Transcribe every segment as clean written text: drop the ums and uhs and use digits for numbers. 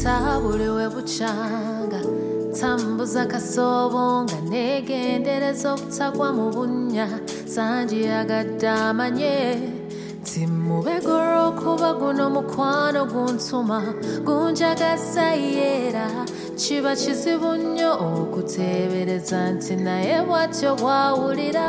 Sabuliwe buchanga tambuza kasobo nga negendereza obutagwa mu bunnya sanji yagadamanye timubegoro kuba guno mukwano guntuma gunjagaza yera kiba kizibu nnyo okuteebereza nti naye bw'atyo bwawulira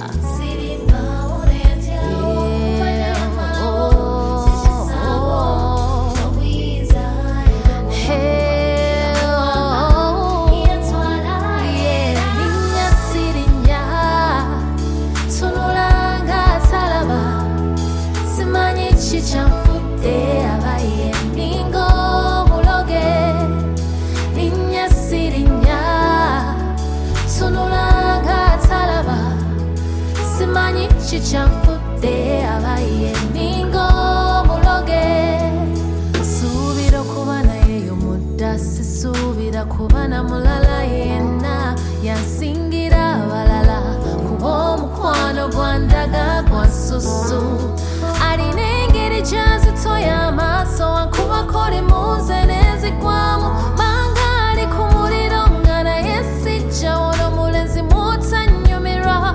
Chichamfude abaye ningo muloge subira kubana yeyo mudasi subira kubana mulala yena yansingira balala kubo mukwano gwandaga gwansusu alinengeri jazi toya maso ankuba kore muze nezigwamu mangali kumuriro ngana yesija wono mulenzi mutanyumira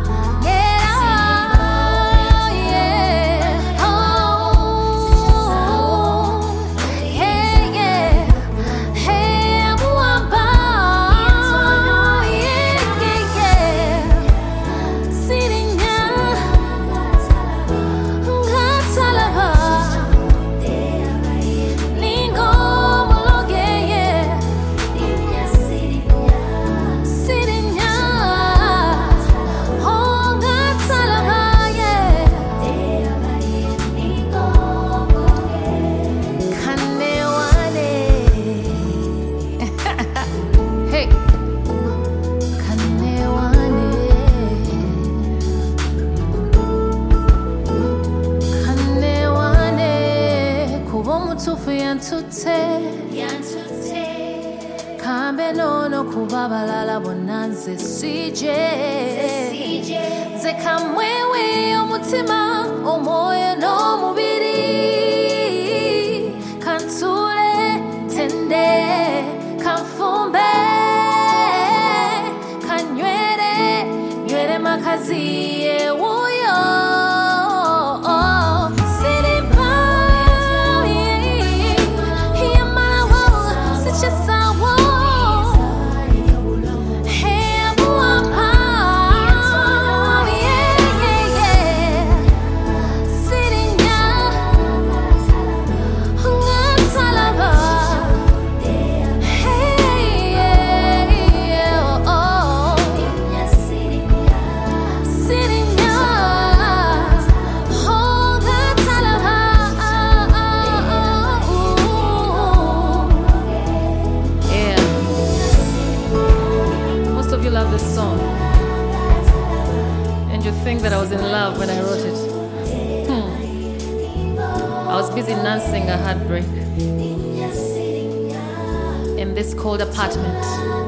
kambe nono kuba balala bonanze sije zekamwewe omutima omwoyo n'omubiri kantule tende kanfumbe kanywere makazi ewuyo love this song and you think that I was in love when I wrote it. I was busy nursing a heartbreak in this cold apartment.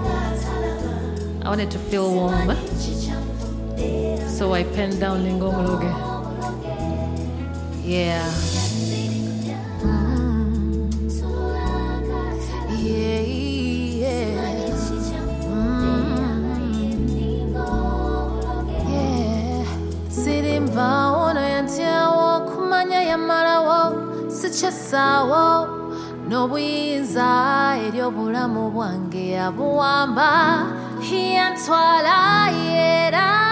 I wanted to feel warm, so I penned down Lingo Mologe. Yeah. Sichasawo n'obuyinza ery'obulamu bwange yabuwamba yantwala yera